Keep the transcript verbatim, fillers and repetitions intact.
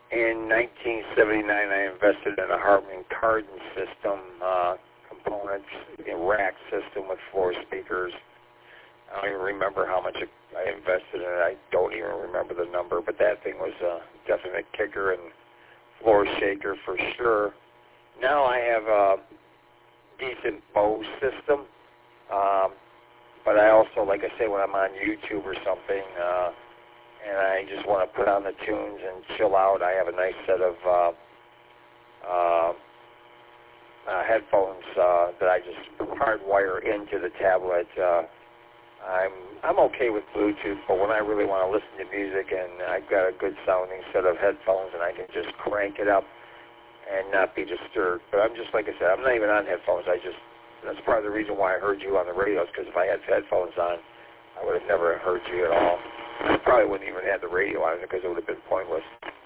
In nineteen seventy-nine, I invested in a Harman Kardon system, uh, components, a rack system with four speakers. I don't even remember how much I invested in it. I don't even remember the number, but that thing was a definite kicker and floor shaker for sure. Now I have a decent Bose system, um, but I also, like I say, when I'm on YouTube or something, uh, and I just want to put on the tunes and chill out, I have a nice set of uh, uh, uh, headphones uh, that I just hardwire into the tablet. Uh, I'm I'm okay with Bluetooth, but when I really want to listen to music and I've got a good sounding set of headphones and I can just crank it up and not be disturbed. But I'm just, like I said, I'm not even on headphones. I just, that's part of the reason why I heard you on the radio, is because if I had headphones on, I would have never heard you at all. I probably wouldn't even have the radio on because it would have been pointless.